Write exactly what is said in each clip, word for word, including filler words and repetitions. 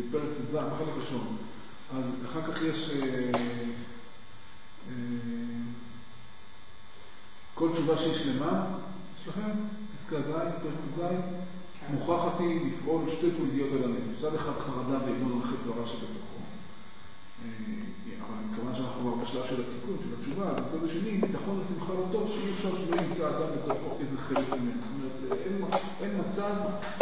בפרק ט"ז, בחלק ראשון. אז אחר כך יש אה, אה, כל תשובה שהיא שלמה, יש לכם? פסקה ז', פרק ט"ז, מוכרחת היא לפעול שתי תולדיות על הנפש. צד אחד חרדה ואימון לחץ ורע שבתוכו. אבל מכיוון שאנחנו כבר בשלב של התיקון, של התשובה, אז בצד השני, ביטחון לשמחה לא טוב, שאי אפשר שלא ימצא אדם בתוכו איזה חלק ממנו. זאת אומרת, אין, אין מצב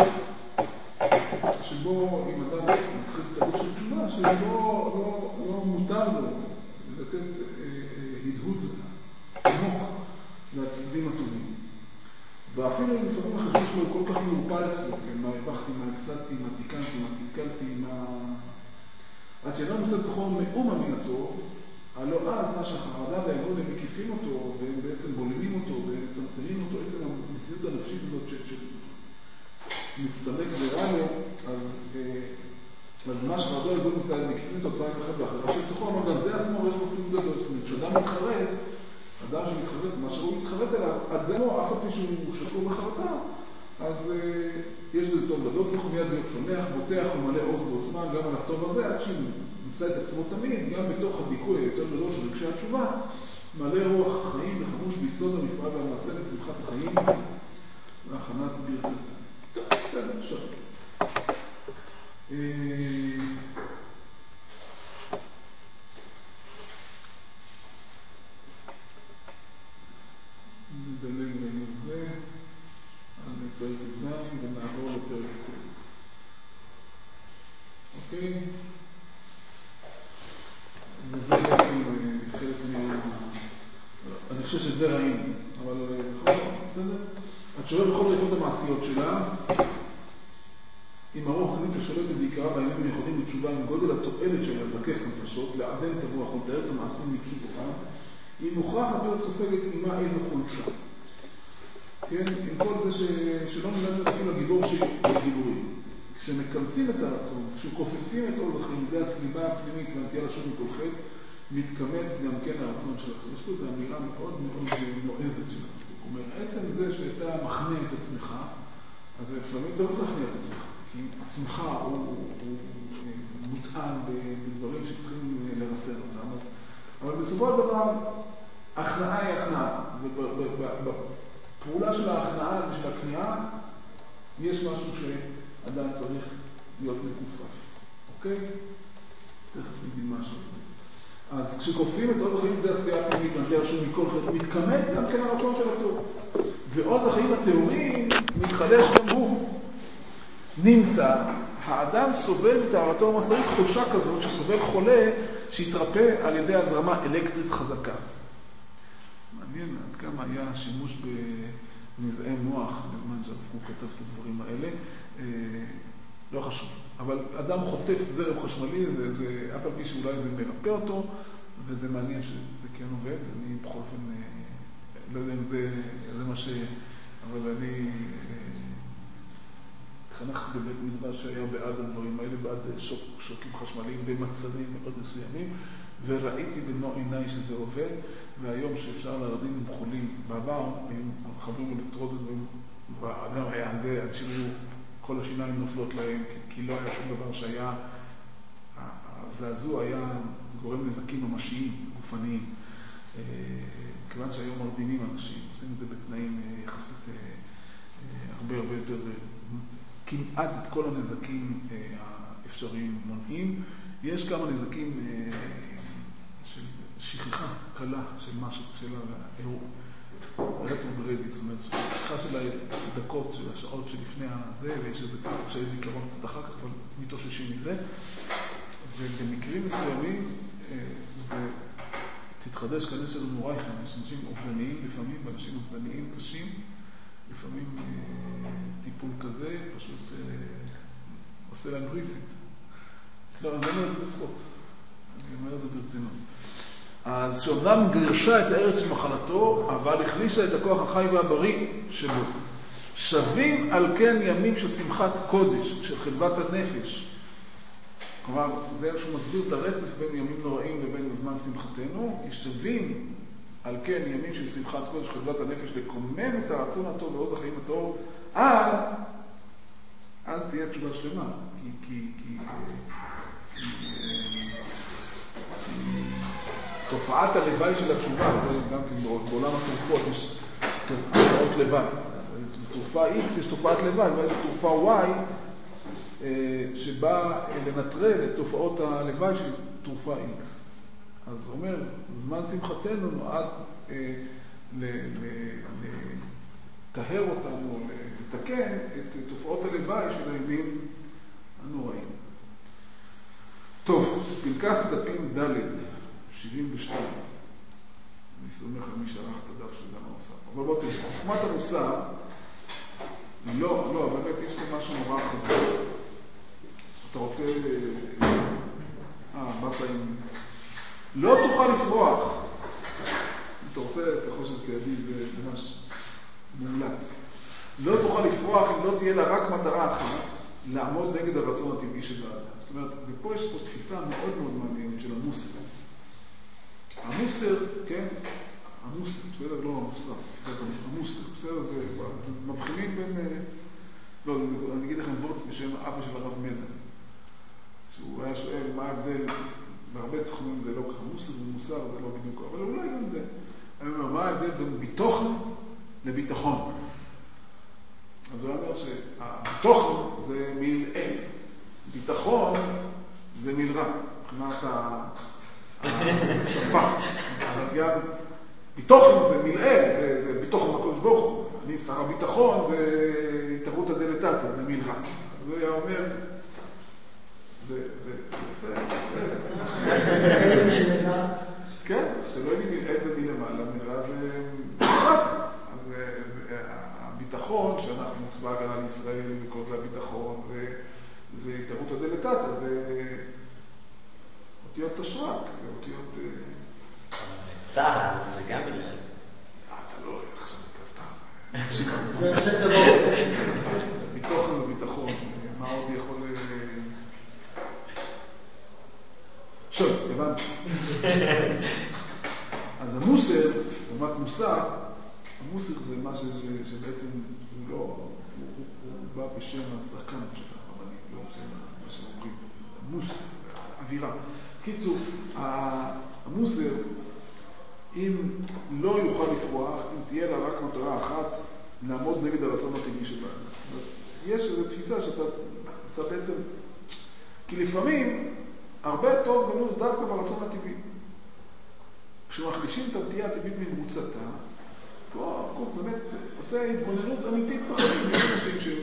שבו אם אדם מתחיל תהליך של תשובה, שלא לא, לא מותר לו לתת אה, הדהוד עמוק לצדדים הטובים. ואפילו אם לפעמים החשוב שלו הוא כל כך מעורפל אצלו, כן, מה הרווחתי, מה הפסדתי, מה תיקנתי, מה תיקלתי, מה... עד שלא נמצא בתוכו מאום אמינתו, הלא אז מה שהחרדה והאגון הם מקיפים אותו, והם בעצם בולמים אותו, והם מצמצמים אותו, בעצם המציאות הנפשית הזאת שמצטמק ורע לו, אז, אז מה שהחרדה והאגון מקיפים אותו צעק אחד ואחר, שבתוכו, אבל גם זה עצמו יש לו כלום גדול, זאת אומרת, שאדם מתחרט, אדם שמתחרט, מה שהוא מתחרט אליו, עד זה לא, אף פעם שהוא שקור בחרטה, אז uh, יש בזה טוב גדול, צריך מיד להיות שמח, בוטח ומלא עוז ועוצמה גם על הטוב הזה, עד שנמצא את עצמו תמיד, גם בתוך הדיכוי היותר גדול של רגשי התשובה, מלא רוח חיים וחמוש ביסוד המפעל והמעשה לשמחת החיים והכנת ברכתה. טוב, בסדר, עכשיו. נדלג ראינו את זה. פרק ט"ז ונעבור לפרק ט'. אוקיי? וזה בעצם חלק מה... אני חושב שזה ראינו, אבל בכל זאת, בסדר? התשובה בכל רעיפות המעשיות שלה, אם הרוח הנית השולטת בעיקרה בימים המיוחדים בתשובה עם גודל התועלת שלה לזכך נפשות, לעדן את הרוח ולתאר את המעשים מכיוונה, היא מוכרחת להיות סופגת עימה איזו חולשה. כן, עם כל זה ש... שלא מלמד אפילו הגיבור של הגיבורים. כשמקמצים את הרצון, כשכופפים את עול החיים, זה הסליבה הפנימית והנטייה לשוב מכל חטא, מתקמץ גם כן הרצון של הטוב. יש פה איזו אמירה מאוד מאוד נועזת שלנו. הוא אומר, עצם זה שאתה מכנה את עצמך, אז לפעמים זה לא להכניע את עצמך, כי עצמך הוא, הוא, הוא מוטען בדברים שצריכים לרסן אותם. אבל בסופו של דבר, הכנעה היא הכנעה. בפעולה של ההכנעה ושל הכניעה, יש משהו שאדם צריך להיות מקופף. אוקיי? תכף נגיד משהו על זה. אז כשכופים את עוד החיים בידי הסביעה הפנימית, נגיע שוב מכל חטא, מתכמת גם כן הרצון של הטוב. ועוד החיים התיאוריים מתחדש גם הוא. נמצא, האדם סובל מטהרתו המסרית חולשה כזאת, שסובל חולה שהתרפא על ידי הזרמה אלקטרית חזקה. מעניין עד כמה היה שימוש בנזעי מוח, בזמן שהרב כתב את הדברים האלה, לא חשוב. אבל אדם חוטף זרם חשמלי, זה, זה, אף על פי שאולי זה מרפא אותו, וזה מעניין שזה כן עובד. אני בכל אופן, לא יודע אם זה, זה מה ש... אבל אני התחנכתי בבית מדרש שהיה בעד הדברים האלה, בעד שוק, שוקים חשמליים במצבים מאוד מסוימים, וראיתי במו עיניי שזה עובד, והיום שאפשר להרדים עם חולים בעבר, הם חברים אלקטרודות, והאדם היה זה, אנשים היו, כל השיניים נופלות להם, כי לא היה שום דבר שהיה, הזעזוע היה גורם נזקים ממשיים, גופניים. כיוון שהיום מרדימים אנשים, עושים את זה בתנאים יחסית הרבה הרבה יותר, כמעט את כל הנזקים האפשריים מונעים. יש כמה נזקים של שכחה קלה של משהו, של הרטרוגרדית, זאת אומרת, שכחה של הדקות, של השעות שלפני הזה, ויש איזה קצת קשיי זיכרון קצת אחר כך, אבל מתאוששים מזה. ובמקרים מסוימים זה תתחדש כאן של מורייכם, יש אנשים אובדניים לפעמים, ואנשים אובדניים קשים, לפעמים טיפול כזה פשוט עושה להם ריסט. לא, אני אומר את זה בצחוק, אני אומר את זה ברצינות. אז שאומנם גרשה את הארץ של מחלתו, אבל החלישה את הכוח החי והבריא שבו. שווים על כן ימים של שמחת קודש, של חדוות הנפש. כלומר, זה שהוא מסביר את הרצף בין ימים נוראים לבין זמן שמחתנו, כי שווים על כן ימים של שמחת קודש, חדוות הנפש, לקומם את הרצון הטוב ועוז החיים הטוב, אז, אז תהיה תשובה שלמה. כי כי, כי, כי, כי תופעת הלוואי של התשובה, זה גם כן בעולם התרופות, יש תופעות לוואי. בתרופה X יש תופעת לוואי, ויש תרופה Y שבאה לנטרל את תופעות הלוואי של תרופה X. אז הוא אומר, זמן שמחתנו נועד לטהר אותנו, לתקן את תופעות הלוואי של הימים הנוראים. טוב, פנקס דפים ד' שבעים ושתיים. אני סומך על מי שערך את הדף של דן המוסר. אבל בוא תראה, חוכמת המוסר, לא, לא, באמת יש פה משהו נורא חזק. אתה רוצה... אה, באת עם... לא תוכל לפרוח. אם אתה רוצה, ככל שתיעדי זה ממש מומלץ. לא תוכל לפרוח אם לא תהיה לה רק מטרה אחת, לעמוד נגד הרצון הטבעי של האדם. זאת אומרת, ופה יש פה תפיסה מאוד מאוד מעניינת של המוסר. המוסר, כן? המוסר, בסדר? לא המוסר, תפיסת המוסר, בסדר? זה מבחינים בין... לא, אני אגיד לכם וורט בשם אבא של הרב מנדל. שהוא היה שואל מה ההבדל, בהרבה תחומים זה לא ככה, מוסר ומוסר זה לא בדיוק, אבל אולי גם זה. אני אומר, מה ההבדל בין ביטוחן לביטחון? אז הוא אומר שהביטוחן זה מלאל, ביטחון זה מלרע, מבחינת השפה. אבל גם ביטוחן זה מלאל, זה, זה ביטוחן הקדוש ברוך הוא. אני שר הביטחון זה התערותא דלתתא, זה מלרע. אז הוא היה אומר, זה, זה יפה, כן, אתה לא יודעים מלרע זה מלמעלה, מלרע זה מלמטה. אז הביטחון שאנחנו צבא הגנה לישראל וכל זה הביטחון, זה התערותא דלתתא, זה אותיות תשר"ק, זה אותיות... צה"ל, זה גם מלרע. אתה לא עכשיו אתה סתם. ביטוחן וביטחון, מה עוד יכול... שוב, הבנתי. אז המוסר, לעומת מוסר, המוסר זה מה שבעצם הוא לא, הוא בא בשם הזקן של הרבנים, לא בשם מה שאומרים, המוסר, האווירה. בקיצור, המוסר, אם לא יוכל לפרוח, אם תהיה לה רק מטרה אחת, לעמוד נגד הרצון הטבעי שלה. יש איזו תפיסה שאתה אתה בעצם, כי לפעמים הרבה טוב גנוז דווקא ברצון הטבעי. כשמחלישים את הנטייה הטבעית ממרוצתה, פה הרב קוק באמת עושה התבוננות אמיתית בחיים. יש אנשים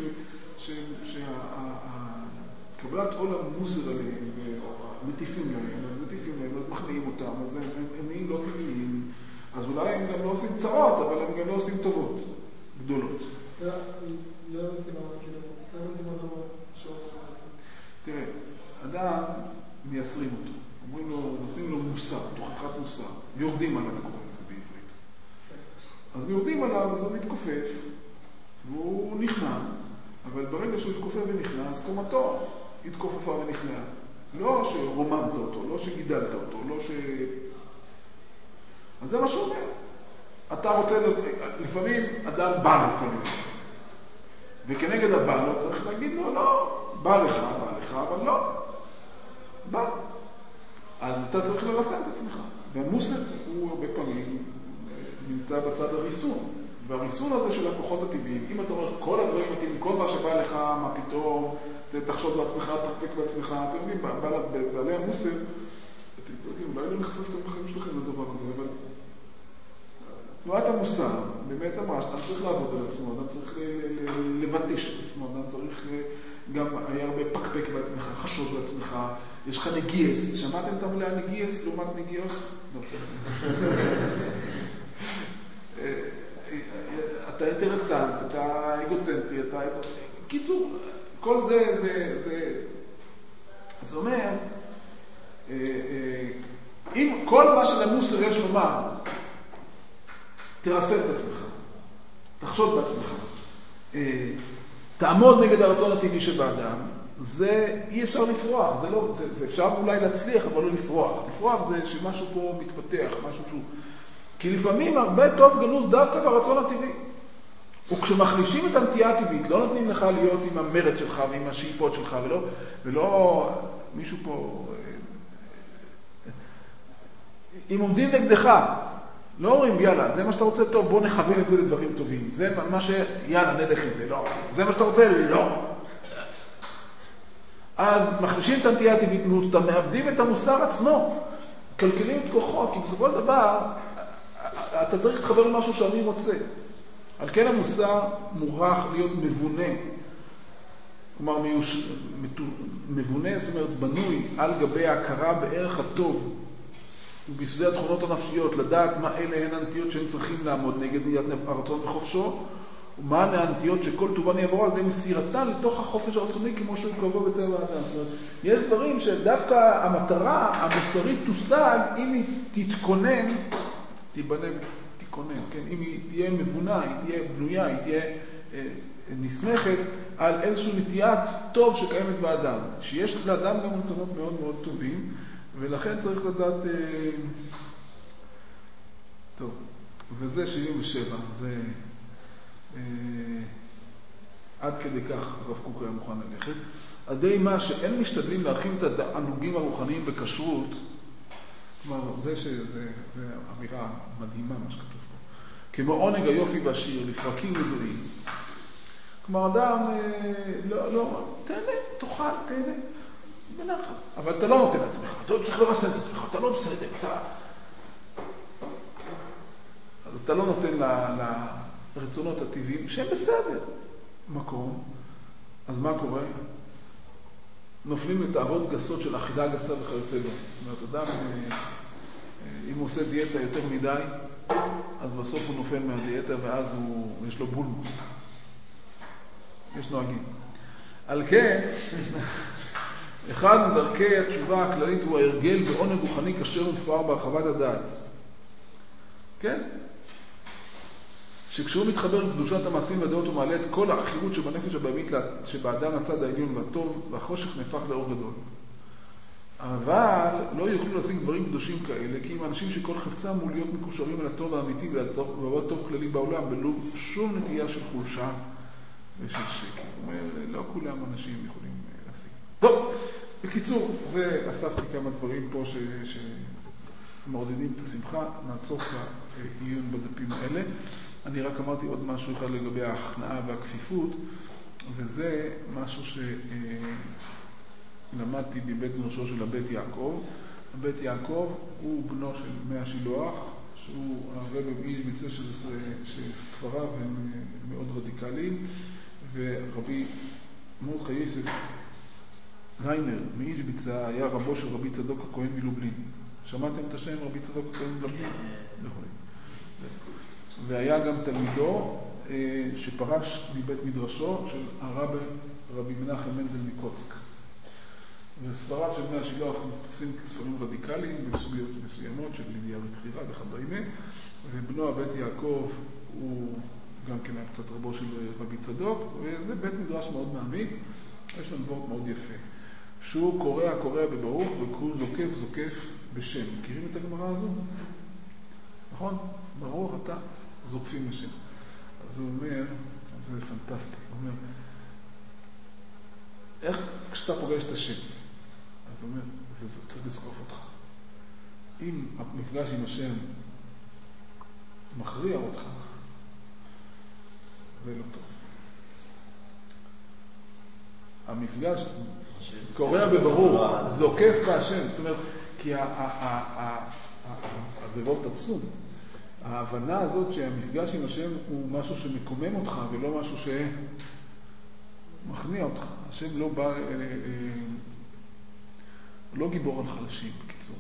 שקבלת עול המוסר עליהם ומטיפים להם, אז מטיפים להם, אז מכניעים אותם, אז הם נהיים לא טבעיים, אז אולי הם גם לא עושים צרות, אבל הם גם לא עושים טובות גדולות. לא, לא, לא, תראה, אדם מייסרים אותו, אומרים לו, נותנים לו מוסר, תוכחת מוסר, יורדים עליו קוראים לזה בעברית. אז יורדים עליו, אז הוא מתכופף, והוא נכנע, אבל ברגע שהוא התכופף ונכנע, אז קומתו התכופפה ונכנעה. לא שרוממת אותו, לא שגידלת אותו, לא ש... אז זה מה שהוא אומר. אתה רוצה, לפעמים אדם בא לו כל מיני. וכנגד הבא לו צריך להגיד לו, לא, בא לך, בא לך, אבל לא. בא. אז אתה צריך לרסן את עצמך. והמוסר הוא הרבה פעמים נמצא בצד הריסון. והריסון הזה של הכוחות הטבעיים, אם אתה אומר כל הדברים הטבעיים, כל מה שבא לך, מה פתאום, תחשוב בעצמך, תפק בעצמך, אתם יודעים, בעלי המוסר, אתם יודעים, אולי לא נחשף את החיים שלכם לדבר הזה, אבל תנועת המוסר באמת אמרה שאתה צריך לעבוד על עצמו, אדם צריך לבטש את עצמו, אדם צריך גם, היה הרבה פקפק בעצמך, חשוב בעצמך, יש לך נגיעס, שמעתם את המילה נגיעס לעומת נגיעות? לא. אתה אינטרסנט, אתה אגוצנטרי, אתה... קיצור, כל זה, זה, זה... אז הוא אומר, אם כל מה שלמוסר יש לומר, תרסן את עצמך, תחשוד בעצמך, תעמוד נגד הרצון הטבעי שבאדם, זה אי אפשר לפרוח, זה לא, זה, זה אפשר אולי להצליח, אבל לא לפרוח. לפרוח זה שמשהו פה מתפתח, משהו שהוא... כי לפעמים הרבה טוב גנוז דווקא ברצון הטבעי. וכשמחלישים את הנטייה הטבעית, לא נותנים לך להיות עם המרד שלך ועם השאיפות שלך, ולא, ולא מישהו פה, אם עומדים נגדך, לא אומרים יאללה, זה מה שאתה רוצה טוב, בוא נכוון את זה לדברים טובים. זה מה ש... יאללה, נלך עם זה, לא. זה מה שאתה רוצה, לא. אז מחלישים את הנטייה הטבעית, מאבדים את המוסר עצמו, קלקלים את כוחו, כי בסופו של דבר, אתה צריך להתחבר למשהו שאני רוצה. על כן המוסר מוכרח להיות מבונה, כלומר מיוש... מבונה, זאת אומרת בנוי על גבי ההכרה בערך הטוב, וביסודי התכונות הנפשיות, לדעת מה אלה הן הנטיות שהם צריכים לעמוד נגד נטיית הרצון וחופשו, ומה הן הנטיות שכל טובן יעבור על ידי מסירתן לתוך החופש הרצוני כמו שהוא קבוע בטבע האדם. זאת אומרת, יש דברים שדווקא המטרה המוסרית תושג אם היא תתכונן, תיבנה ותתכונן, כן? אם היא תהיה מבונה, היא תהיה בנויה, היא תהיה אה, נסמכת על איזושהי נטיית טוב שקיימת באדם, שיש לאדם גם רצונות מאוד מאוד טובים, ולכן צריך לדעת, אה, טוב, וזה שבעים ושבע, זה אה, עד כדי כך הרב קוק היה מוכן ללכת. עדי מה שאין משתדלים להרחיב את הענוגים הרוחניים בכשרות, כלומר, זה שזה, זה אמירה מדהימה מה שכתוב פה. כמו עונג היופי והשיר, לפרקים ידועים. כלומר, אדם, אה, לא, לא, תהנה, תאכל, תהנה. בנחת. אבל אתה לא נותן לעצמך, אתה צריך לרסן את עצמך, אתה לא בסדר, אתה... אז אתה לא נותן ל... לרצונות הטבעיים שהם בסדר מקום. אז מה קורה? נופלים לתאוות גסות של אכילה גסה וכיוצא בו. זאת אומרת, אדם, אם הוא עושה דיאטה יותר מדי, אז בסוף הוא נופל מהדיאטה ואז הוא... יש לו בולמוס. יש נוהגים. על כן... אחד מדרכי התשובה הכללית הוא ההרגל בעונג רוחני כאשר מפואר בהרחבת הדעת. כן? שכשהוא מתחבר לקדושת המעשים והדעות הוא מעלה את כל האחירות שבנפש הבהמית שבאדם הצד העליון והטוב, והחושך נהפך לאור גדול. אבל לא יוכלו להשיג דברים קדושים כאלה, כי הם אנשים שכל חפצם הוא להיות מקושרים על הטוב האמיתי והטוב טוב כללי בעולם, בלא שום נטייה של חולשה ושל שקר. הוא אומר, לא כולם אנשים יכולים להשיג. טוב, בקיצור, זה אספתי כמה דברים פה ש... שמעודדים את השמחה. נעצור את העיון בדפים האלה. אני רק אמרתי עוד משהו אחד לגבי ההכנעה והכפיפות, וזה משהו שלמדתי בבית מדרשו של הבית יעקב. הבית יעקב הוא בנו של מי השילוח, שהוא הרב מאיז'ביץ, שספריו הם מאוד רדיקליים, ורבי מרדכי יוסף ריינר מאיז'ביץ היה רבו של רבי צדוק הכהן מלובלין. שמעתם את השם רבי צדוק הכהן מלובלין? יכולים. והיה גם תלמידו שפרש מבית מדרשו של הרב רבי מנחם מנדל מקוצק. וספריו של מי השילוח תופסים כספרים רדיקליים בסוגיות מסוימות של לידיה ובחירה וכדומה, ובנו הבית יעקב הוא גם כן היה קצת רבו של רבי צדוק, וזה בית מדרש מאוד מעמיק. יש לנו דבר מאוד יפה, שהוא קורא קורא בברוך וכול זוקף זוקף בשם. מכירים את הגמרא הזו? נכון? ברוך אתה זוקפים בשם. אז הוא אומר, זה פנטסטי, הוא אומר, איך כשאתה פוגש את השם? אז הוא אומר, זה, זה צריך לזקוף אותך. אם המפגש עם השם מכריע אותך, זה לא טוב. המפגש קורא בברוך, זוקף בהשם, זאת אומרת, כי זה מאוד עצום. ההבנה הזאת שהמפגש עם השם הוא משהו שמקומם אותך ולא משהו שמכניע אותך. השם לא בא, לא גיבור על חלשים, בקיצור.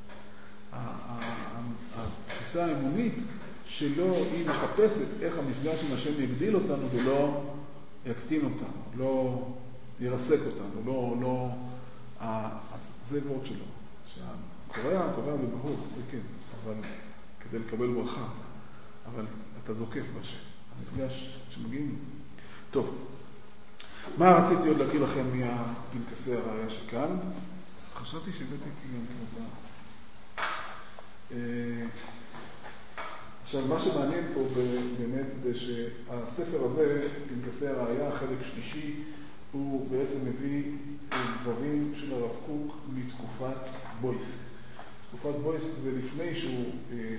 התפיסה האמונית שלו היא מחפשת איך המפגש עם השם יגדיל אותנו ולא יקטין אותנו, לא ירסק אותנו, לא, לא, אז זה ועוד שלו. שהקורא, קורא בברוך, כן, אבל כדי לקבל ברכה, אבל אתה זוקף בשם. המפגש שמגיעים. טוב, מה רציתי עוד להקריא לכם מהפנקסי הראייה שכאן? חשבתי שהבאתי איתי גם כמובן. עכשיו, מה שמעניין פה באמת זה שהספר הזה, פנקסי הראייה, החלק שלישי, הוא בעצם מביא דברים של הרב קוק מתקופת בויסק. תקופת בויסק זה לפני שהוא אה,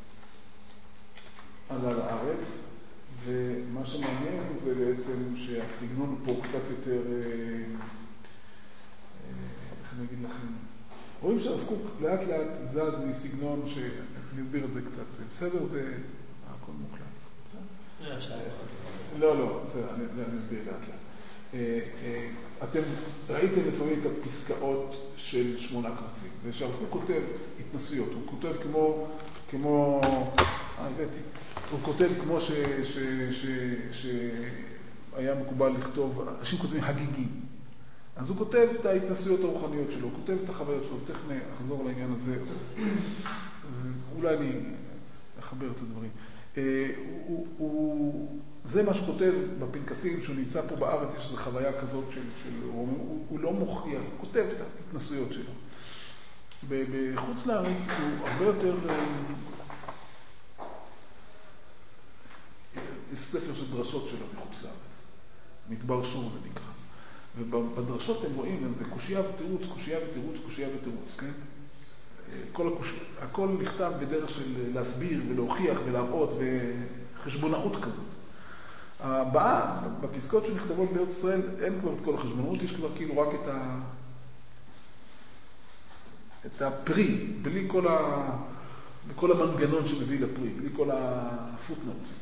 עלה לארץ, ומה שמעניין זה בעצם שהסגנון פה קצת יותר, אה, אה, איך אני אגיד לכם, רואים שהרב קוק לאט לאט זז מסגנון שאני אסביר את זה קצת, בסדר? זה הכל מוקלט. לא, לא, בסדר, אני אסביר לאט לאט. אתם ראיתם לפעמים את הפסקאות של שמונה קבצים. זה שהרב קוק כותב התנסויות, הוא כותב כמו, כמו, אה, הבאתי, הוא כותב כמו ש, ש, ש, שהיה מקובל לכתוב, אנשים כותבים הגיגים. אז הוא כותב את ההתנסויות הרוחניות שלו, הוא כותב את החוויות שלו, תכף נחזור לעניין הזה, אולי אני אחבר את הדברים. הוא, הוא, זה מה שכותב בפנקסים, שהוא נמצא פה בארץ, יש איזו חוויה כזאת של, של הוא, הוא, הוא לא מוכיח, הוא כותב את ההתנסויות שלו. בחוץ לארץ הוא הרבה יותר, יש ספר של דרשות שלו בחוץ לארץ, מדבר שור זה נקרא. ובדרשות הם רואים, זה קושייה ותירוץ, קושייה ותירוץ, קושייה ותירוץ, כן? כל הקוש... הכל נכתב בדרך של להסביר ולהוכיח ולהראות וחשבונאות כזאת. הבאה, בפסקות שנכתבות בארץ ישראל, אין כבר את כל החשבונאות, יש כבר כאילו רק את ה... את הפרי, בלי כל, ה... כל המנגנון שמביא לפרי, בלי כל הפוטנוטס.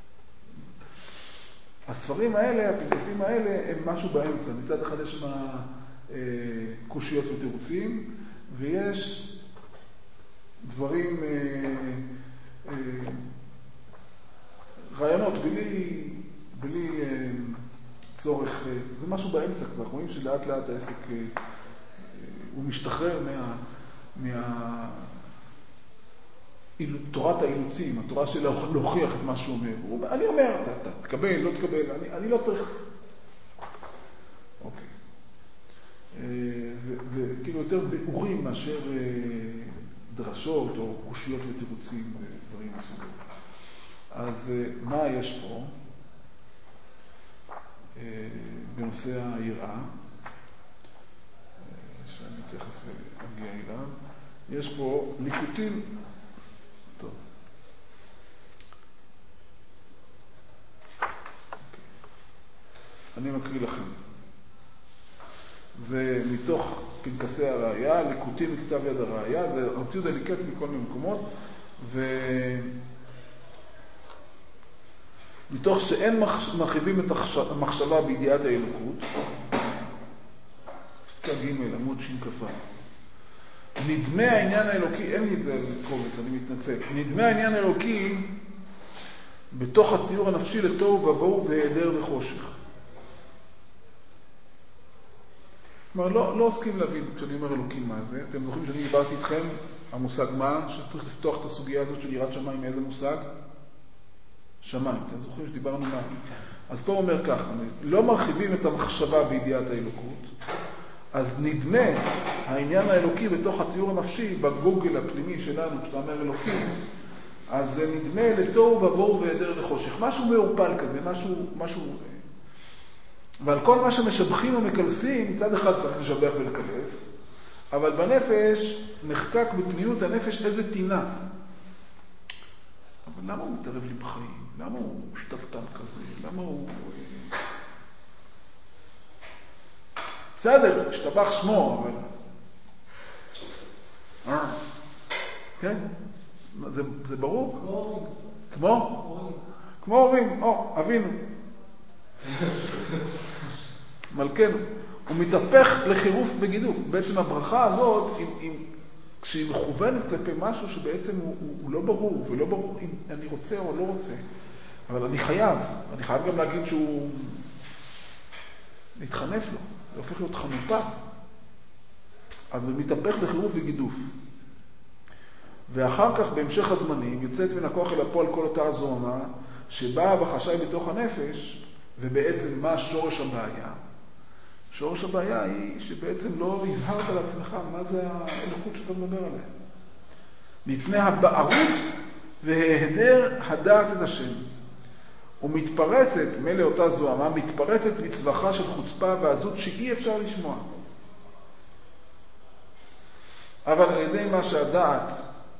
הספרים האלה, הפנקסים האלה, הם משהו באמצע. מצד אחד יש שם קושיות ותירוצים, ויש דברים, רעיונות, בלי, בלי צורך, זה משהו באמצע כבר. רואים שלאט לאט העסק, הוא משתחרר מה, מה, תורת האילוצים, התורה של להוכיח את מה שהוא אומר. הוא, אני אומר, אתה, אתה תקבל, לא תקבל, אני, אני לא צריך. אוקיי. וכאילו יותר ביאורים מאשר דרשות או קושיות ותירוצים ודברים מסוים. אז מה יש פה בנושא היראה, שאני תכף אגיע אליו, יש פה ליקוטים. טוב. אני מקריא לכם. זה מתוך פנקסי הראייה, ליקוטים מכתב יד הראייה, זה רב יהודה ליקט מכל מיני מקומות, ומתוך שאין מרחיבים את המחשבה בידיעת האלוקות, פסקה ג' עמוד שינקפה. נדמה העניין האלוקי, אין לי את זה קובץ, אני מתנצל, נדמה העניין האלוקי בתוך הציור הנפשי לתוהו ובוהו והיעדר וחושך. כלומר, לא, לא עוסקים להבין כשאני אומר אלוקים מה זה. אתם זוכרים שאני דיברתי איתכם, המושג מה, שצריך לפתוח את הסוגיה הזאת של יראת שמיים, מאיזה מושג? שמיים. אתם זוכרים שדיברנו מה? אז פה הוא אומר ככה, לא מרחיבים את המחשבה בידיעת האלוקות, אז נדמה העניין האלוקי בתוך הציור הנפשי, בגוגל הפנימי שלנו, כשאתה אומר אלוקים, אז זה נדמה לתוהו ובוהו והיעדר וחושך. משהו מעורפל כזה, משהו, משהו... ועל כל מה שמשבחים ומקלסים, מצד אחד צריך לשבח ולקלס, אבל בנפש נחקק בפניות הנפש איזה טינה. אבל למה הוא מתערב לי בחיים? למה הוא שתלטן כזה? למה הוא... בסדר, השתבח שמו, אבל... כן? זה, זה ברור? כמו הורים. כמו? כמו הורים, או, אבינו. מלכנו. הוא מתהפך לחירוף וגידוף. בעצם הברכה הזאת, אם, אם, כשהיא מכוונת כלפי משהו שבעצם הוא, הוא, הוא לא ברור, ולא ברור אם אני רוצה או לא רוצה, אבל אני חייב, אני חייב גם להגיד שהוא להתחנף לו, זה הופך להיות חנופה. אז הוא מתהפך לחירוף וגידוף. ואחר כך, בהמשך הזמנים, יוצאת מן הכוח אל הפועל כל אותה הזוהמה, שבאה בחשאי בתוך הנפש, ובעצם מה שורש הבעיה? שורש הבעיה היא שבעצם לא הבהרת על עצמך מה זה האלוקות שאתה מדבר עליה. מפני הבערות והיעדר הדעת את השם. ומתפרצת, מלא אותה זוהמה, מתפרצת בצווחה של חוצפה ועזות שאי אפשר לשמוע. אבל על ידי מה שהדעת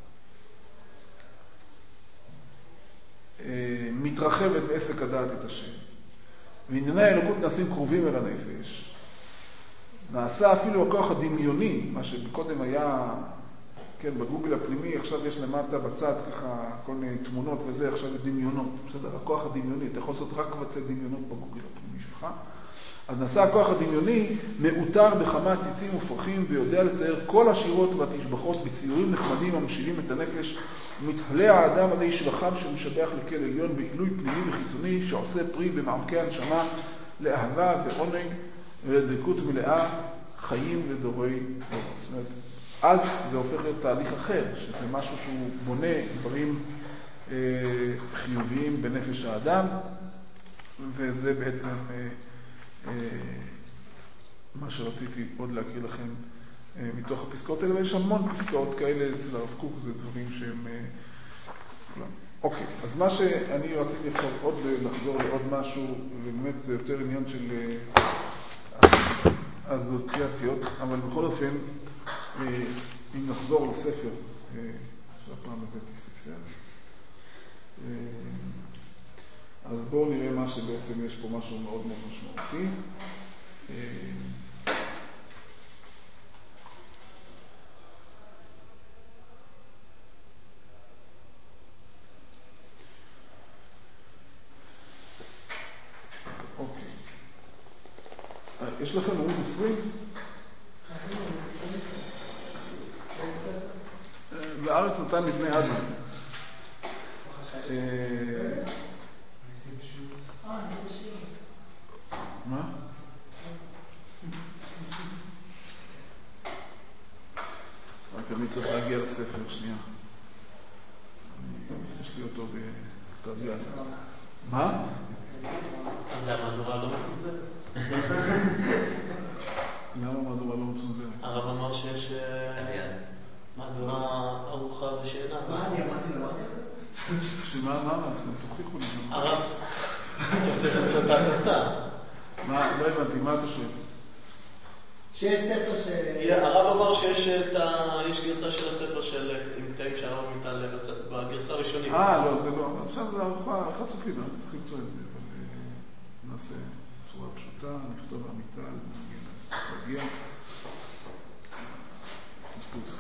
מתרחבת בעסק הדעת את השם, וענייני האלוקות נעשים קרובים אל הנפש, נעשה אפילו הכוח הדמיוני, מה שקודם היה, כן, בגוגל הפנימי, עכשיו יש למטה בצד ככה כל מיני תמונות וזה, עכשיו דמיונות, בסדר? הכוח הדמיוני, אתה יכול לעשות רק קבצי דמיונות בגוגל הפנימי שלך. אז נעשה הכוח הדמיוני מאותר בכמה ציצים ופרחים, ויודע לצייר כל השירות והתשבחות בציורים נחמדים המשילים את הנפש, ומתהלה האדם עלי שבחיו שמשבח לכל עליון בעילוי פנימי וחיצוני, שעושה פרי במעמקי הנשמה לאהבה ועונג ולדבקות מלאה חיים לדורי דור. זאת אומרת, אז זה הופך להיות תהליך אחר, שזה משהו שהוא בונה דברים אה, חיוביים בנפש האדם, וזה בעצם אה, אה, מה שרציתי עוד להקריא לכם אה, מתוך הפסקאות האלה, ויש המון פסקאות כאלה אצל הרב קוק, זה דברים שהם... אה, אוקיי, אז מה שאני רציתי לכתוב עוד לחזור לעוד משהו, ובאמת זה יותר עניין של אסוציאציות, אבל בכל אופן, אם נחזור לספר, שהפעם הבאתי ספר, אז בואו נראה מה שבעצם יש פה משהו מאוד מאוד משמעותי. אוקיי. יש לכם עמוד עשרים? והארץ נתן לבני אדם. מה? רק אני צריך להגיע לספר, שנייה. יש לי אותו בכתב יד. מה? אז זה המהדורה לא מצונזרת? למה המהדורה לא מצונזרת? הרב אמר שיש מהדורה ארוחה ושאלה. מה אני אמרתי לו? שמה, מה? אתם תוכיחו לי. הרב, אתה צריך למצוא את ההקלטה. מה? לא הבנתי, מה אתה שואל? שיש ספר ש... הרב אמר שיש גרסה של הספר של קטעים שהרב ניתן לבצע בגרסה הראשונית. אה, לא, זה לא. עכשיו זה ארוחה סופית, אנחנו צריכים למצוא את זה, אבל נעשה בצורה פשוטה, נכתוב אמיתה, נגיע, חיפוש.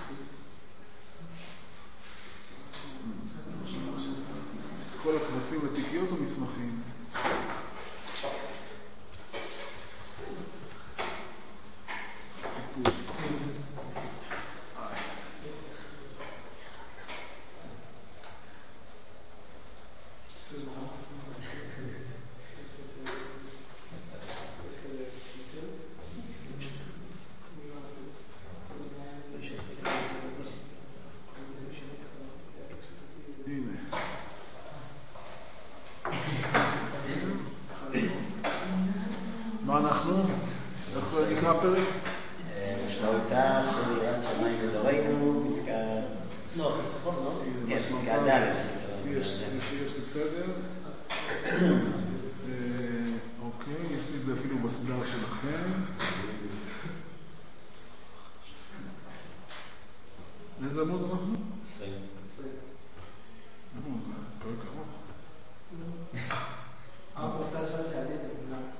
כל הקבצים ותיקיות ומסמכים. חיפוש. מה אנחנו? איך נקרא הפרק? משמעותה של יראת שמיים בדורנו, פסקה... לא, חיסכון, לא? כן, פסקה ד'. יש לי בסדר. אוקיי, יש לי את זה אפילו בסדר שלכם. איזה עמוד אנחנו? עשרים. עמוד, זה פרק ארוך. ארבע רוצה לשאול שעדיין את המונץ.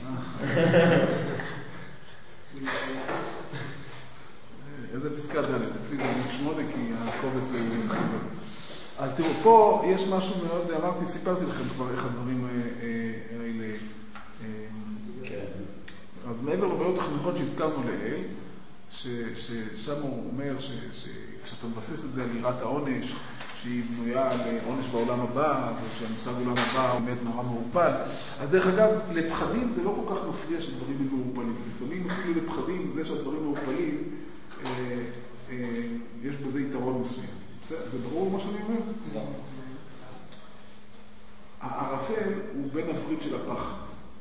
איזה פסקה ד', אצלי זה עמוד שמונה כי הקובץ מתחבר. אז תראו, פה יש משהו מאוד, אמרתי, סיפרתי לכם כבר איך הדברים האלה. כן. אז מעבר לבעיות החינוכות שהזכרנו לעיל, ששם הוא אומר שכשאתה מבסס את זה על יראת העונש, שהיא בנויה לעונש בעולם הבא, ושהמושג עולם הבא הוא באמת נורא מעורפל. אז דרך אגב, לפחדים זה לא כל כך מפריע שדברים הם מעורפלים. לפעמים אפילו לפחדים, זה שהדברים מעורפלים, אה, אה, יש בזה יתרון מסוים. זה ברור מה שאני אומר? לא. הערפל הוא בין הברית של הפחד.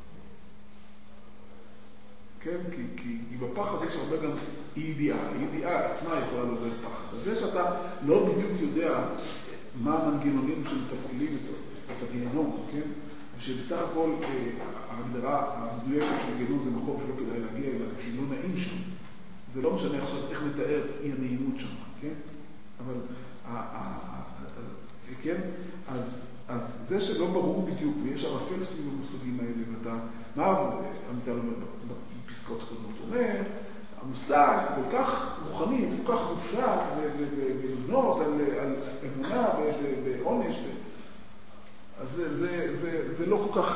כן? כי, כי, כי בפחד יש הרבה גם אי ידיעה. אי ידיעה עצמה יכולה לעורר פחד. אז זה שאתה לא בדיוק יודע מה המנגנונים שמתפעילים את הגיהנום, כן? ושבסך הכל ההגדרה המדויקת של הגיהנום זה מקום שלא כדאי להגיע אליו, כי לא נעים שם. זה לא משנה עכשיו איך לתאר אי הנעימות שם, כן? אבל, כן? אז, אז זה שלא ברור בדיוק, ויש ערפל סביב המושגים האלה, ואתה, מה עמיטל אומר בפסקאות קודמות? אומר, המושג כל כך רוחני, כל כך מופשט, ולבנות על אמונה ועונש, אז זה, זה, זה, זה לא כל כך...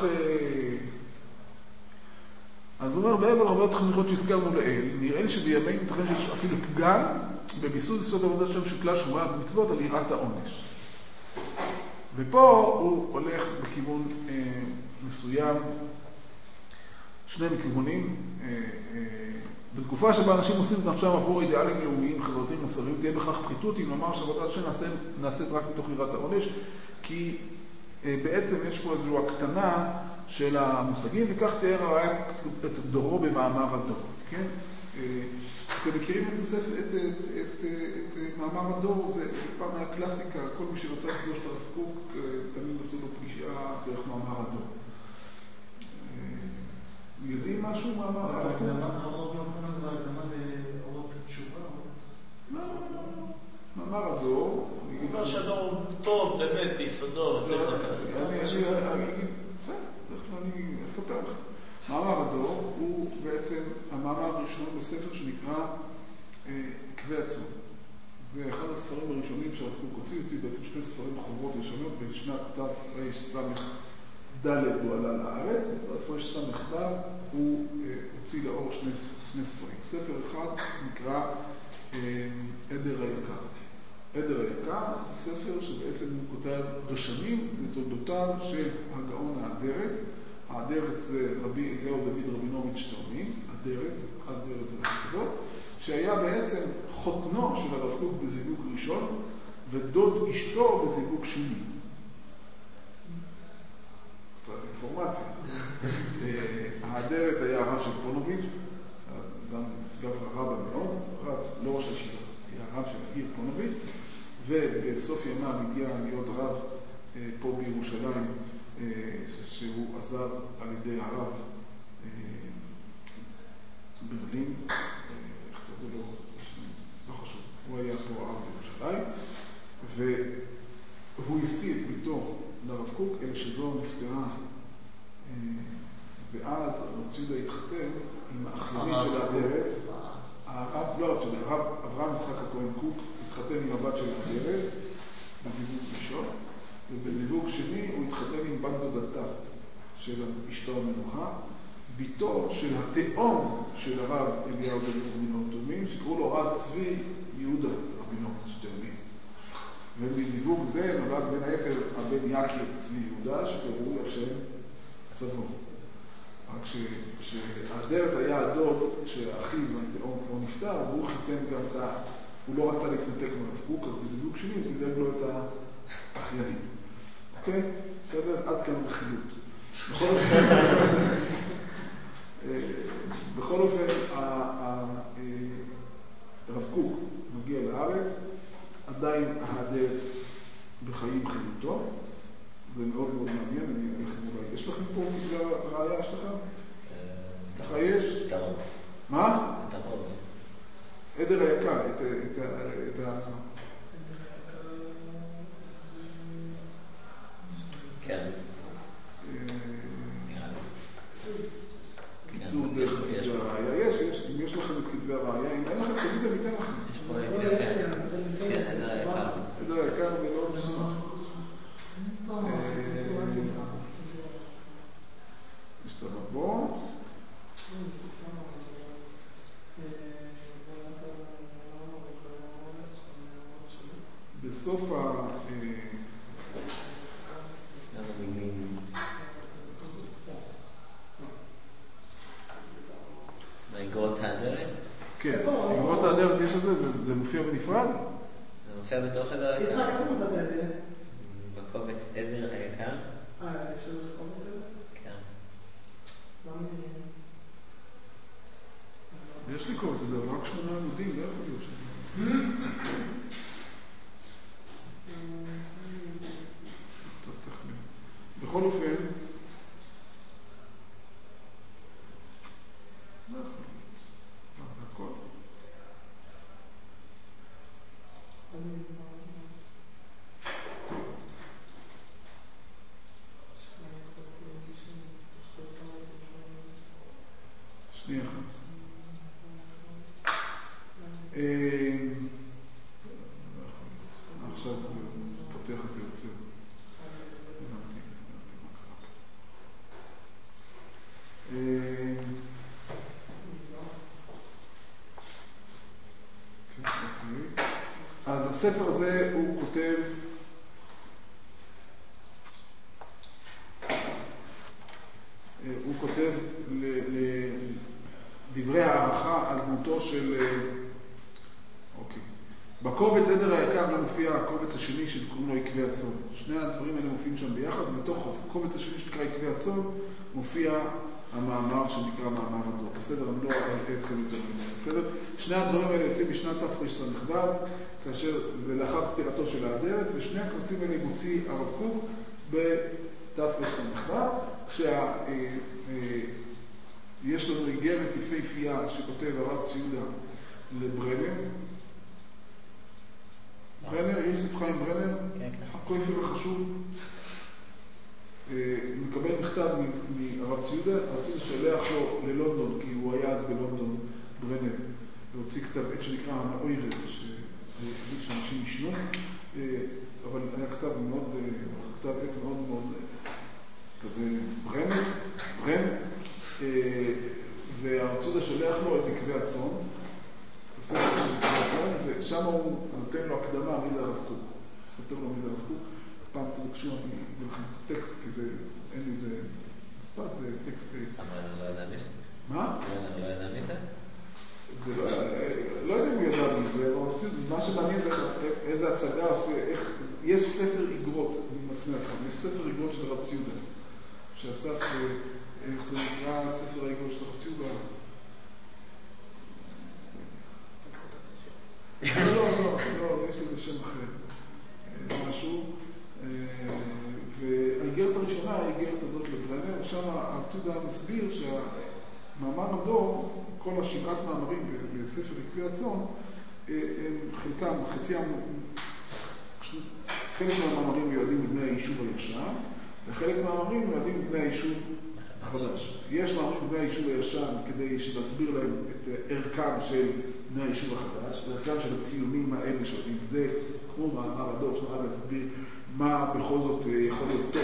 אז הוא אומר, בעבר הרבה תכניכות שהזכרנו לאל, נראה לי שבימינו מתכן שיש אפילו פגם בביסוס יסוד עבודת שם של כלל שומרת מצוות על יראת העונש. ופה הוא הולך בכיוון אה, מסוים, שני מכיוונים. אה, אה, בתקופה שבה אנשים עושים את נפשם עבור אידיאלים לאומיים, חברתיים, מוסריים, תהיה בכך פחיתות, אם נאמר שעבודת שם נעשית רק מתוך יראת העונש, כי אה, בעצם יש פה איזו הקטנה של המושגים, וכך תיאר הרעיון את דורו במאמר הדור. כן? אתם מכירים את הספר, את, את, את, את מאמר הדור, זה פעם היה קלאסיקה, כל מי שרצה לפגוש את הרב קוק, תמיד עשו לו פגישה דרך מאמר הדור. יודעים משהו מאמר הרב קוק? מאמר הדור... מאמר שהדור טוב, באמת, ביסודו, וצריך לקרוא. אני אגיד, בסדר, אני אספר לך. מאמר הדור הוא בעצם המאמר הראשון בספר שנקרא עקבי הצאן. זה אחד הספרים הראשונים שהרב קוק הוציא, הוציא בעצם שני ספרים חוברות ראשונות, בשנת תרס"ד הוא עלה לארץ, בתרס"ד הוא הוציא לאור שני, שני ספרים. ספר אחד נקרא עדר היקר. עדר היקר זה ספר שבעצם הוא כותב רשמים לתולדותיו של הגאון האדרת. האדרת זה רבי אליהו דוד רבינוביץ' תאומים, אדרת, אדרת זה כתוב, שהיה בעצם חותנו של הרב קוק בזיווג ראשון, ודוד אשתו בזיווג שני. קצת אינפורמציה. האדרת היה הרב של פונוביץ', גם גבר רבא מאוד, רב, לא ראש הישיבה, היה הרב של העיר פונוביץ', ובסוף ימיו הגיע להיות רב פה בירושלים, שהוא עזר על ידי הרב ברלין, איך קראו לו, לא חשוב, הוא היה פה הרב בירושלים, והוא הסיע ביתו לרב קוק, אל שזו נפטרה, ואז רוצים להתחתן עם האחיינית של האדרת, הרב, לא, הרב אברהם יצחק הכהן קוק התחתן עם הבת של האדרת בזיווג ראשון, ובזיווג שני הוא התחתן עם בת דודתה של אשתו המנוחה, ביתו של התאום של הרב אליהו דוד רבינוביץ' תאומים, שקראו לו רב צבי יהודה רבינוביץ' תאומים. ובזיווג זה נולד בין היתר הבן יקיר צבי יהודה, שקראו לו שם סבו. רק שהאדרת היה הדוד שאחיו התאום כבר נפטר, והוא חיתן גם את ה... הוא לא רצה להתנתק מהרב קוק, אז בזיווג שני הוא תדאג לו את האחיינית. אוקיי? בסדר? עד כאן בחילות. בכל אופן, בכל אופן, הרב קוק מגיע לארץ, עדיין האדרת בחיים חילותו, זה מאוד מאוד מעניין, אני אלך אולי. יש לכם פה כתבי ראייה שלך? לך יש? תרוב. מה? תרוב. עדר היקר, את ה... כן. קיצור דרך כתבי הראייה. יש, יש. אם יש לכם את כתבי הראייה, אם אין לכם, תגיד אני אתן לכם. יש פה את... כן, עדר היקר. עדר היקר זה לא מסמך. יש את המבוא. בסוף ה... איגרות האדרת? כן, איגרות האדרת יש את זה, זה מופיע בנפרד? זה מופיע בתוך עדר היקר. יצחק, איך הוא מוזד את זה? בקובץ עדר היקר? אה, יש לנו קובץ עדר? כן. יש לי קובץ, זה רק שמונה עמודים, לא יכול להיות שזה. בכל אופן, מה זה הכל? שנייה אחת. עכשיו פותח את זה יותר. הבנתי, הבנתי מה קרה. אז הספר הזה הוא כותב הוא כותב לדברי הערכה על דמותו של אוקיי. בקובץ עדר היקר לא מופיע הקובץ השני שקוראים לו עקבי הצאן. שני הדברים האלה מופיעים שם ביחד, ובתוך הקובץ השני שנקרא עקבי הצאן מופיע המאמר שנקרא מאמר הדור. בסדר? אני לא אראה אתכם יותר ממנו. בסדר? שני הדברים האלה יוצאים בשנת תרס"ו, כאשר זה לאחר פטירתו של האדרת, ושני הקבצים האלה מוציא הרב קוק בתרס"ו, כשיש לנו איגרת יפהפייה שכותב הרב ציודה לברנר. ברנר, יוסף חיים ברנר, הכויפר החשוב, מקבל מכתב מהרב ציודה, הרב ציודה שלח לו ללונדון, כי הוא היה אז בלונדון, ברנר, והוציא כתב עת שנקרא המאוירד, שעדיף שאנשים ישנו, אבל היה כתב מאוד, כתב עת מאוד מאוד כזה ברנר, ברנר, והרב ציודה שלח לו את עקבי הצאן, הספר של עקבי הצאן, ושם הוא נותן לו הקדמה מי זה הרב קוק. מספר לו מי זה הרב קוק. פעם תבקשו, אני אגיד לכם את הטקסט, כי זה, אין לי זה, פעם זה טקסט... אבל אני לא יודע מי זה? מה? אני לא יודע מי זה? זה לא, לא יודע אם הוא ידע מי זה, אבל מה שמעניין זה איזה הצגה עושה, איך, יש ספר איגרות, אני מפנה אתכם, יש ספר איגרות של הרב ציודה, שאסף, איך זה נקרא ספר האיגרות של הרב ציודה? לא, לא, לא, יש לזה שם אחר, משהו, והאיגרת הראשונה, האיגרת הזאת לברנר, שם הרב ציודה מסביר שהמאמר הדור, כל השבעת מאמרים בספר עקבי הצאן, חלקם, חציים, חלק מהמאמרים מיועדים לבני היישוב הישן, וחלק מהמאמרים מיועדים לבני היישוב החדש. יש מאמרים לבני היישוב הישן כדי שנסביר להם את ערכם של בני היישוב החדש, ערכם של הציונים האלה שונים. זה כמו מאמר הדור שנראה להסביר מה בכל זאת יכול להיות טוב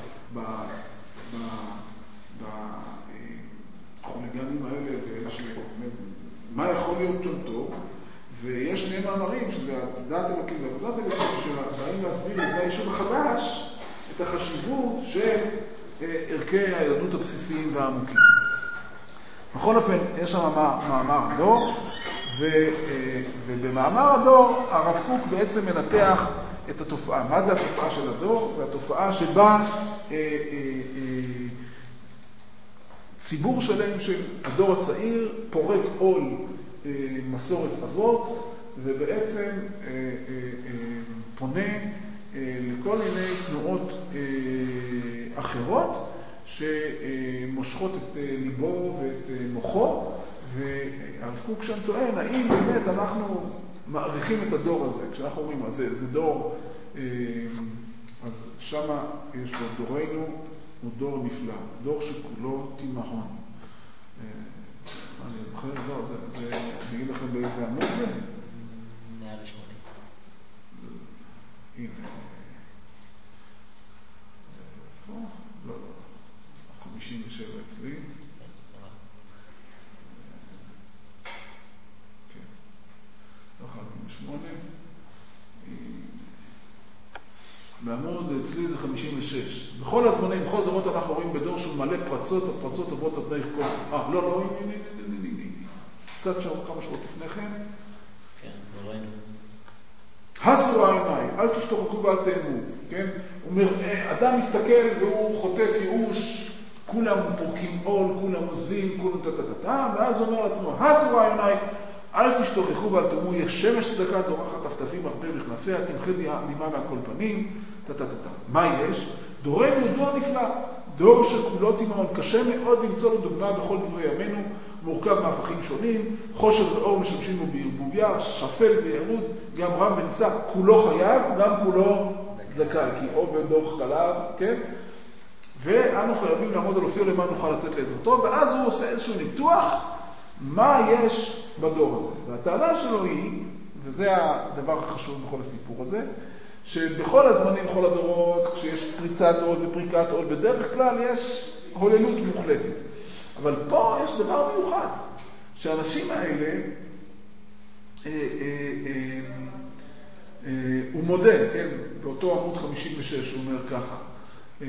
בחולגנים האלה, מה יכול להיות שם טוב. ויש שני מאמרים, שזה דעת אלוקים ועבודת אלוקים, שבאים להסביר לבני היישוב החדש את החשיבות של ערכי היהדות הבסיסיים והעמוקים. בכל אופן, יש שם מאמר הדור, ובמאמר הדור הרב קוק בעצם מנתח את התופעה. מה זה התופעה של הדור? זה התופעה שבה ציבור שלם של הדור הצעיר פורק עול מסורת אבות, ובעצם פונה לכל מיני תנועות אחרות שמושכות את ליבו ואת מוחו, והרב קוק שם טוען, האם באמת אנחנו מעריכים את הדור הזה? כשאנחנו אומרים, אז זה, זה דור, אז שמה יש לו דורנו, הוא דור נפלא, דור שכולו תימהון. אני זוכר, לא, זה, זה, אני אגיד לכם באיזה עמוד זה? נהיה לשמותי. הנה. לא, לא, חמישים ושבע אצלי. כן. לא חמישים ושמונה. בעמוד אצלי זה חמישים ושש. בכל הזמנים, בכל הדורות אנחנו רואים בדור שהוא מלא פרצות, הפרצות עוברות על פני כל... אה, לא, לא, הנה, הנה, הנה, הנה, הנה. קצת שעות, כמה שעות לפני כן. כן, זה רואים. הסו העיניי, אל תשתוכחו ואל תאמו, כן? הוא אומר, אדם מסתכל והוא חוטף ייאוש, כולם פורקים עול, כולם עוזבים, כולם טטטטטם, ואז הוא אומר לעצמו, הסו העיניי, אל תשתוכחו ואל תאמו, יש שמש צדקה זורחת, טפטפים הרבה בכנפיה, תמחה נימה מהכל פנים, טטטטם. מה יש? דורנו הוא דור נפלא, דור שכולו תימהון, קשה מאוד למצוא לו דוגמה בכל דברי ימינו, מורכב מהפכים שונים, חושר ואור משמשים בו בערבוביה, שפל וירוד, גם רם ונישא, כולו חייב, גם כולו זכאי, כי אור ודור חלב, כן? ואנו חייבים לעמוד על אופיו למען נוכל לצאת לעזרתו, ואז הוא עושה איזשהו ניתוח מה יש בדור הזה. והטענה שלו היא, וזה הדבר החשוב בכל הסיפור הזה, שבכל הזמנים, בכל הדורות, כשיש פריצת עוד ופריקת עוד, בדרך כלל יש הוללות מוחלטת. אבל פה יש דבר מיוחד, שהאנשים האלה, אה, אה, אה, אה, הוא מודה, כן, באותו עמוד חמישים ושש, הוא אומר ככה, אה,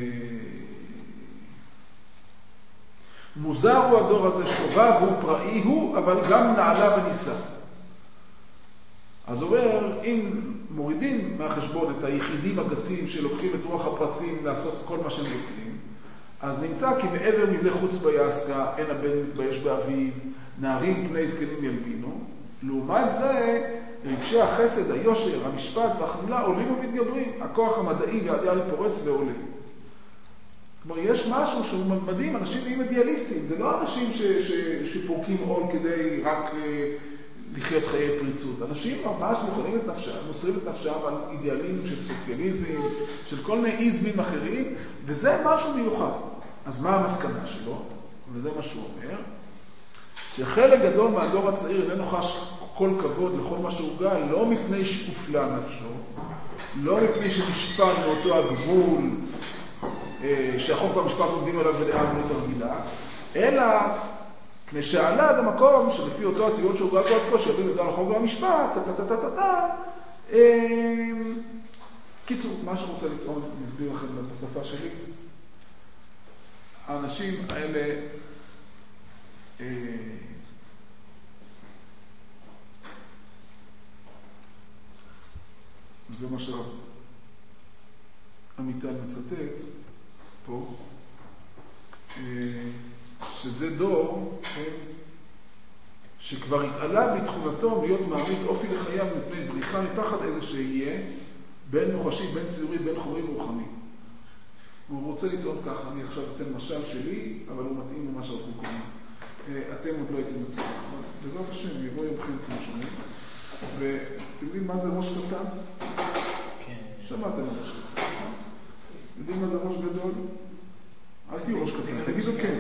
מוזר הוא הדור הזה, שובב הוא פראי הוא, אבל גם נעלה וניסה. אז הוא אומר, אם מורידים מהחשבון את היחידים הגסים שלוקחים את רוח הפרצים לעשות כל מה שהם רוצים, אז נמצא כי מעבר מזה חוץ ביעסקה, אין הבן מתבייש באביו, נערים פני זקנים ילבינו. לעומת זה, רגשי החסד, היושר, המשפט והחמלה עולים ומתגברים. הכוח המדעי והאידיאלי פורץ ועולה. כלומר, יש משהו שהוא מדהים, אנשים נהיים אידיאליסטים. זה לא אנשים ש, ש, שפורקים עול כדי רק לחיות חיי פריצות. אנשים ממש מוכנים את נפשם, מוסרים את נפשם על אידיאלים של סוציאליזם, של כל מיני איזמים אחרים, וזה משהו מיוחד. אז מה המסקנה שלו? וזה מה שהוא אומר, שחלק גדול מהדור הצעיר איננו חש כל כבוד לכל מה שהוא גל, לא מפני שהופלה נפשו, לא מפני שנשפל מאותו הגבול, שהחוק והמשפט עומדים עליו בדעה המונית הרגילה, אלא מפני שעלה עד המקום שלפי אותו הטיעון שהוא גל כל כך, שיבין לדעת לחוק והמשפט, טה-טה-טה-טה-טה. קיצור, מה שרוצה לטעון, נסביר לכם בשפה שלי. האנשים האלה זה מה שרב עמיטל מצטט פה, שזה דור שכבר התעלה בתכונתו להיות מעמיד אופי לחייו מפני בריחה מפחד איזה שיהיה, בין מוחשי, בין ציורי, בין חומרי ורוחני. הוא רוצה לטעון ככה, אני עכשיו אתן משל שלי, אבל הוא מתאים למה שאנחנו קוראים. אתם עוד לא הייתם מצוין. בעזרת השם, יבוא יום חיים כמו שנים. ואתם יודעים מה זה ראש קטן? כן. שמעתם על ראש קטן. יודעים מה זה ראש גדול? אל תהיו ראש קטן, תגידו כן.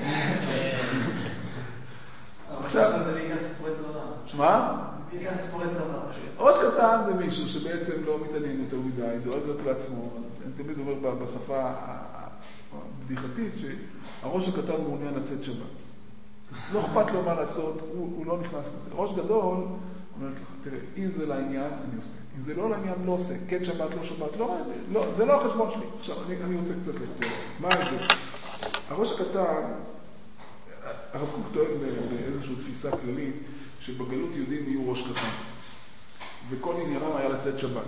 עכשיו... מה? ראש קטן זה מישהו שבעצם לא מתעניין יותר מדי, דואג רק לעצמו. אני תמיד אומר בשפה הבדיחתית שהראש הקטן מעוניין לצאת שבת. לא אכפת לו מה לעשות, הוא, הוא לא נכנס לזה. ראש גדול אומר ככה, תראה, אם זה לעניין, אני עושה. אם זה לא לעניין, לא עושה. כן שבת, לא שבת, לא, לא, זה לא החשבון שלי. עכשיו, אני, אני רוצה קצת לכתוב. מה זה? הראש הקטן, הרב קוק טוען באיזושהי תפיסה כללית, שבגלות יהודים יהיו ראש קטן. וכל עניינם היה לצאת שבת.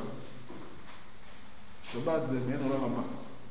שבת זה מעין עולם הבא.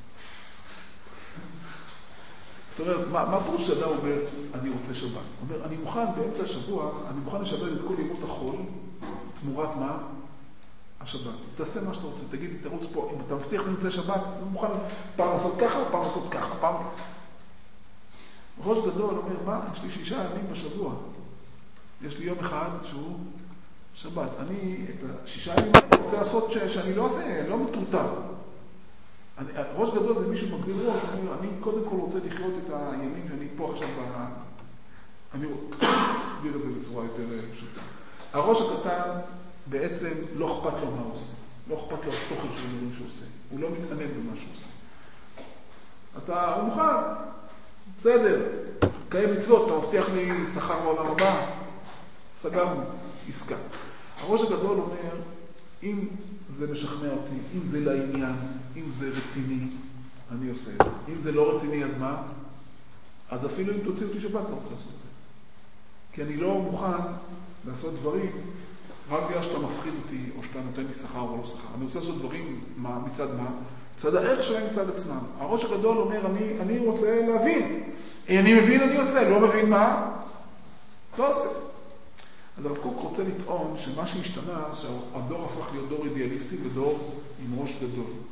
זאת אומרת, מה, מה פירוש שאדם אומר, אני רוצה שבת? הוא אומר, אני מוכן באמצע השבוע, אני מוכן לשבת את כל ימות החול, תמורת מה? השבת. תעשה מה שאתה רוצה, תגיד לי, תרוץ פה, אם אתה מבטיח לי רוצה שבת, אני מוכן פעם לעשות ככה, פעם לעשות ככה, פעם... ראש גדול אומר, מה? יש לי שישה ימים בשבוע. יש לי יום אחד שהוא שבת. אני את השישה ימים רוצה לעשות ש... שאני לא אעשה, לא מטורטר. אני, ראש גדול זה מישהו מגדיל ראש, אני, אני קודם כל רוצה לחיות את הימים שאני פה עכשיו, ב... אני אסביר את זה בצורה יותר פשוטה. הראש הקטן בעצם לא אכפת לו מה הוא עושה, לא אכפת לו התוכן של דברים שהוא עושה, הוא לא מתענן במה שהוא עושה. אתה, הוא מוכן, בסדר, קיים מצוות, אתה מבטיח לי שכר בעולם הבא, סגרנו, עסקה. הראש הגדול אומר, אם זה משכנע אותי, אם זה לעניין, אם זה רציני, אני עושה את זה. אם זה לא רציני, אז מה? אז אפילו אם תוציא אותי שבת, לא רוצה לעשות את זה. כי אני לא מוכן לעשות דברים רק בגלל שאתה מפחיד אותי, או שאתה נותן לי שכר או לא שכר. אני רוצה לעשות דברים מה, מצד מה? מצד הערך שלהם מצד עצמם. הראש הגדול אומר, אני, אני רוצה להבין. אני מבין, אני עושה. לא מבין מה? לא עושה. אז הרב קוק רוצה לטעון שמה שהשתנה, שהדור הפך להיות דור אידיאליסטי ודור עם ראש גדול.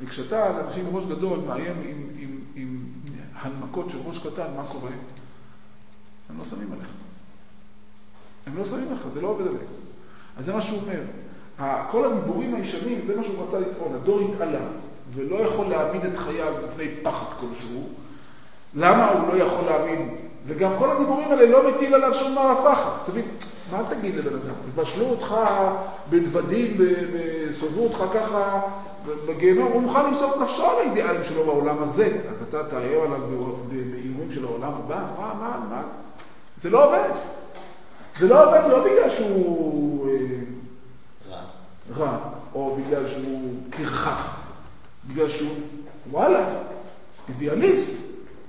וכשאתה, אנשים עם ראש גדול, מאיים עם, עם, עם הנמקות של ראש קטן, מה קורה? הם לא שמים עליך. הם לא שמים עליך, זה לא עובד עליך. אז זה מה שהוא אומר. כל הדיבורים הישנים, זה מה שהוא רצה לטעון. הדור התעלה, ולא יכול להעמיד את חייו בפני פחד כלשהו. למה הוא לא יכול להעמיד? וגם כל הדיבורים האלה לא מטיל עליו שום מהפחד. תבין, מה תגיד לבן אדם? בשלו אותך בדוודים, סובבו אותך ככה בגיהנום, הוא מוכן למסור את נפשו על האידיאלים שלו בעולם הזה. אז אתה תאיים עליו באיומים של העולם הבא? מה, מה, מה? זה לא עובד. זה לא עובד לא בגלל שהוא רע, רע או בגלל שהוא קרחח. בגלל שהוא, וואלה, אידיאליסט.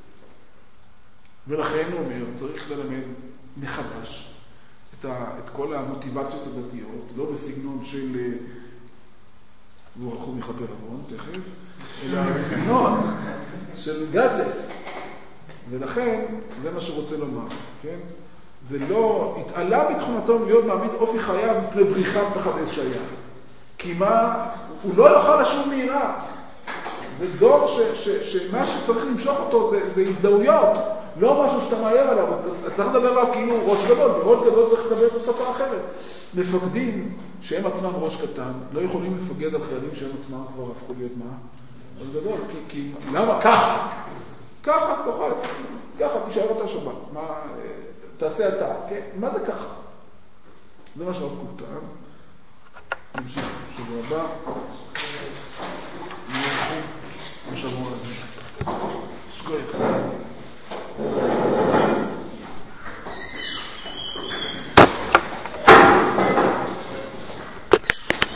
ולכן הוא אומר, צריך ללמד מחדש את, ה, את כל המוטיבציות הדתיות, לא בסגנון של, והוא רחום מחבר עוון, תכף, אלא בסגנון של גדלס. ולכן, זה מה שרוצה לומר, כן? זה לא, התעלה בתכונתו להיות מעמיד אופי חייו מפני בריחה תחת אש שהיה. כי מה, הוא לא יוכל לשום מהירה. זה דור ש, ש, שמה שצריך למשוך אותו זה, זה הזדהויות, לא משהו שאתה מאיים עליו. צריך לדבר עליו כאילו ראש גדול, וראש גדול צריך לדבר את שפה אחרת. מפקדים שהם עצמם ראש קטן, לא יכולים לפגד על חיילים שהם עצמם כבר הפכו להיות מה? ראש גדול. כי, כי, למה? ככה. ככה, תוכל, ככה, תישאר אותה שבת. מה, תעשה אתה, כן? מה זה ככה? זה מה שהרב קוק טען. נמשיך בשבוע הבא. נמשיך בשבוע הזה. שכוח.